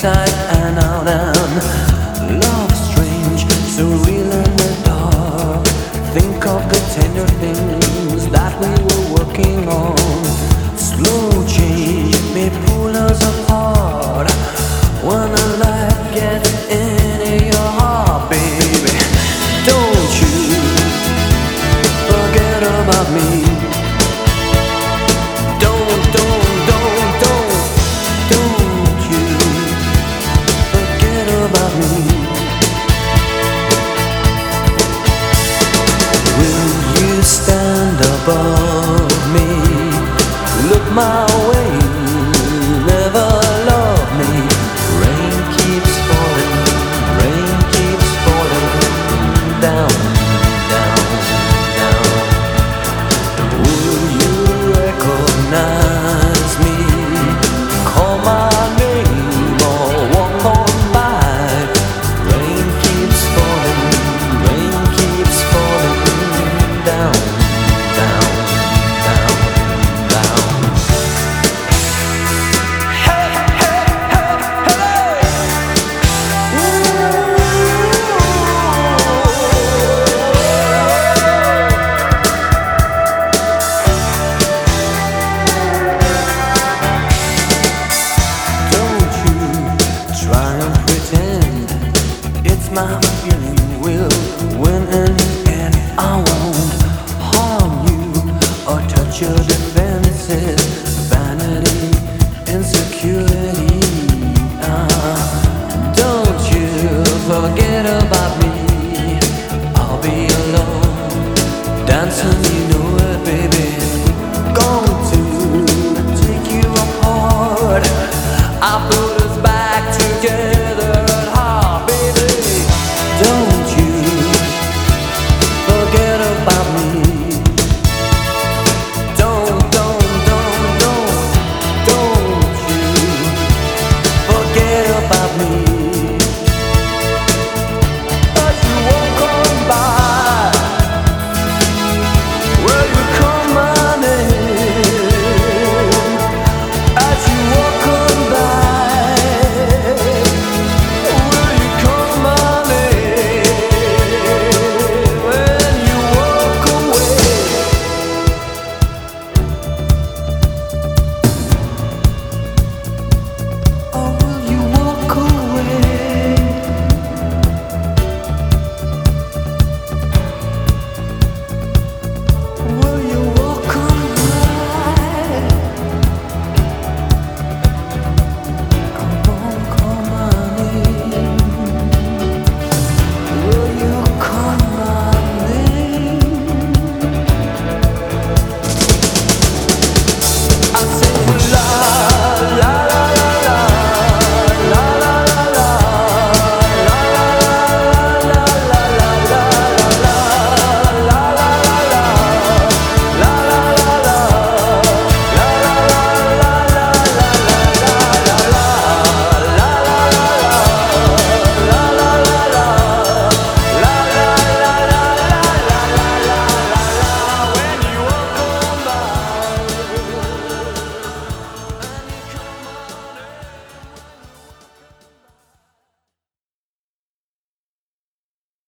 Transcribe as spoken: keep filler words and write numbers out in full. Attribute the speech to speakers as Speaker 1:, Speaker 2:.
Speaker 1: inside and out, and love strange, surreal in the dark. Think of the tender things that we were working on. Slow change may pull us apart when a light gets into your heart, baby. Don't you forget about me. Don't, don't, don't, don't, don't you forget about me. Will you stand above me? Look my way, never